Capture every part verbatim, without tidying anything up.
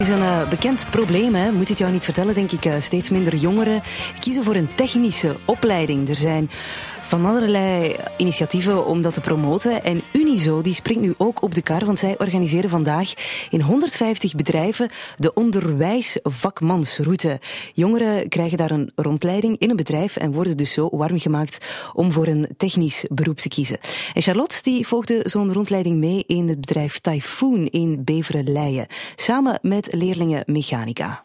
Het is een uh, bekend probleem, hè? Moet het jou niet vertellen, denk ik. Uh, steeds minder jongeren kiezen voor een technische opleiding. Er zijn van allerlei initiatieven om dat te promoten. En Unizo die springt nu ook op de kar, want zij organiseren vandaag in honderdvijftig bedrijven de onderwijsvakmansroute. Jongeren krijgen daar een rondleiding in een bedrijf en worden dus zo warm gemaakt om voor een technisch beroep te kiezen. En Charlotte die volgde zo'n rondleiding mee in het bedrijf Typhoon in Beveren-Leyen, samen met leerlingen mechanica.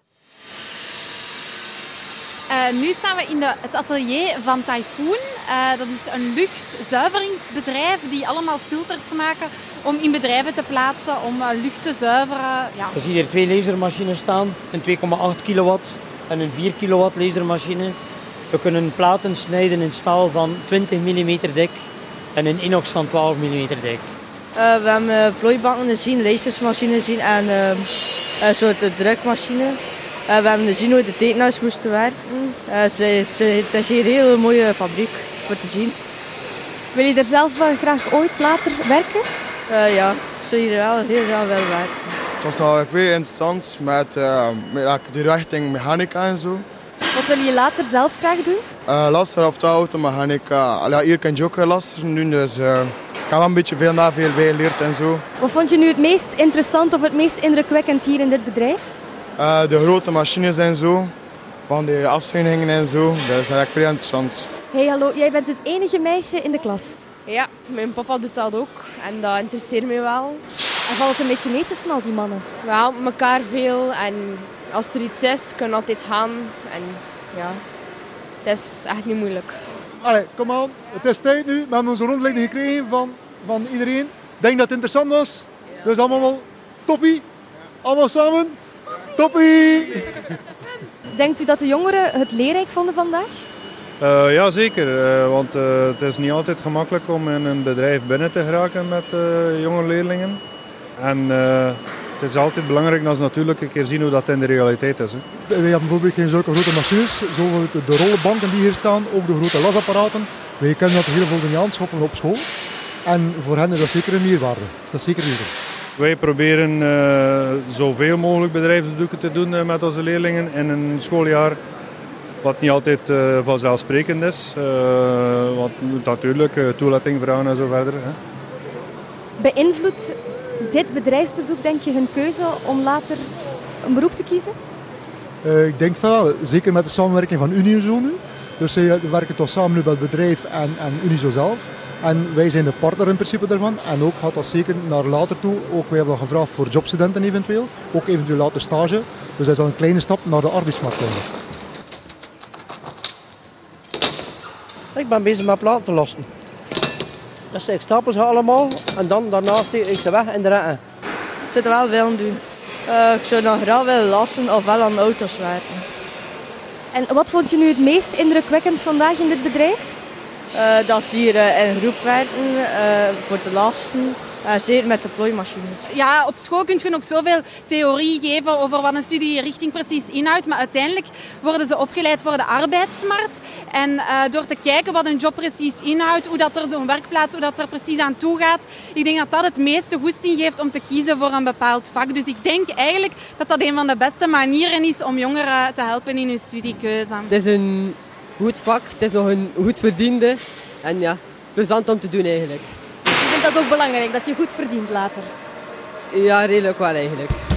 Uh, nu staan we in de, het atelier van Typhoon. Uh, dat is een luchtzuiveringsbedrijf die allemaal filters maken om in bedrijven te plaatsen, om uh, lucht te zuiveren. Ja. We zien hier twee lasermachines staan, een twee komma acht kilowatt en een vier kilowatt lasermachine. We kunnen platen snijden in staal van twintig millimeter dik en in inox van twaalf millimeter dik. Uh, we hebben uh, plooibanken gezien, lasermachines gezien en uh, een soort drukmachine. Uh, we hebben gezien hoe de tekenaars moesten werken. Uh, ze, ze, het is hier een hele mooie fabriek voor te zien. Wil je er zelf wel graag ooit later werken? Uh, ja, ik zou hier wel heel graag willen werken. Het was nou weer interessant met, uh, met de richting mechanica en zo. Wat wil je later zelf graag doen? Uh, laster of de automechanica. Allee, hier kan je ook laster doen, dus uh, ik heb wel een beetje veel na veel bijgeleerd en zo. Wat vond je nu het meest interessant of het meest indrukwekkend hier in dit bedrijf? Uh, de grote machines en zo, van de afzuigingen en zo, dat is eigenlijk veel interessant. Hey, hallo, jij bent het enige meisje in de klas. Ja, mijn papa doet dat ook en dat interesseert me wel. En valt het een beetje mee tussen al die mannen? We helpen elkaar veel en als er iets is, kunnen we altijd gaan. En ja, het is echt niet moeilijk. Allee, kom aan, het is tijd nu. We hebben onze rondleiding gekregen van, van iedereen. Ik denk dat het interessant was. Ja. Dus allemaal wel toppie. Allemaal samen. Toppie! Denkt u dat de jongeren het leerrijk vonden vandaag? Uh, ja, zeker. Uh, want uh, het is niet altijd gemakkelijk om in een bedrijf binnen te geraken met uh, jonge leerlingen. En uh, het is altijd belangrijk dat ze natuurlijk een keer zien hoe dat in de realiteit is. Hè. Wij hebben bijvoorbeeld geen zulke grote machines, zoals de rollenbanken die hier staan, ook de grote lasapparaten. Wij kennen dat heel veel niet aanschaffen op school. En voor hen is dat zeker een meerwaarde. Dus dat is zeker weten. Wij proberen uh, zoveel mogelijk bedrijfsbezoeken te doen uh, met onze leerlingen in een schooljaar. Wat niet altijd uh, vanzelfsprekend is. Uh, want natuurlijk uh, toelating vragen en zo verder. Hè. Beïnvloedt dit bedrijfsbezoek, denk je, hun keuze om later een beroep te kiezen? Uh, ik denk wel, zeker met de samenwerking van Unizo nu. Dus zij werken toch samen nu met het bedrijf en, en Unizo zelf. En wij zijn de partner in principe daarvan. En ook gaat dat zeker naar later toe. Ook wij hebben dat gevraagd voor jobstudenten eventueel. Ook eventueel later stage. Dus dat is dan een kleine stap naar de arbeidsmarkt. Ik ben bezig met platen te lossen. Dus ik stapel ze allemaal en dan daarna steek ik ze weg in de rekken. Ik zou het wel willen doen. Uh, ik zou dan graag willen lassen of wel aan auto's werken. En wat vond je nu het meest indrukwekkend vandaag in dit bedrijf? Uh, dat ze hier uh, in groep werken uh, voor te lasten, uh, zeker met de plooimachine. Ja, op school kun je nog zoveel theorie geven over wat een studierichting precies inhoudt, maar uiteindelijk worden ze opgeleid voor de arbeidsmarkt. En uh, door te kijken wat een job precies inhoudt, hoe dat er zo'n werkplaats, hoe dat er precies aan toe gaat, ik denk dat dat het meeste goesting geeft om te kiezen voor een bepaald vak. Dus ik denk eigenlijk dat dat een van de beste manieren is om jongeren te helpen in hun studiekeuze. Het is een goed vak, het is nog een goed verdiende en ja, plezant om te doen eigenlijk. Ik vind dat ook belangrijk, dat je goed verdient later. Ja, redelijk wel eigenlijk.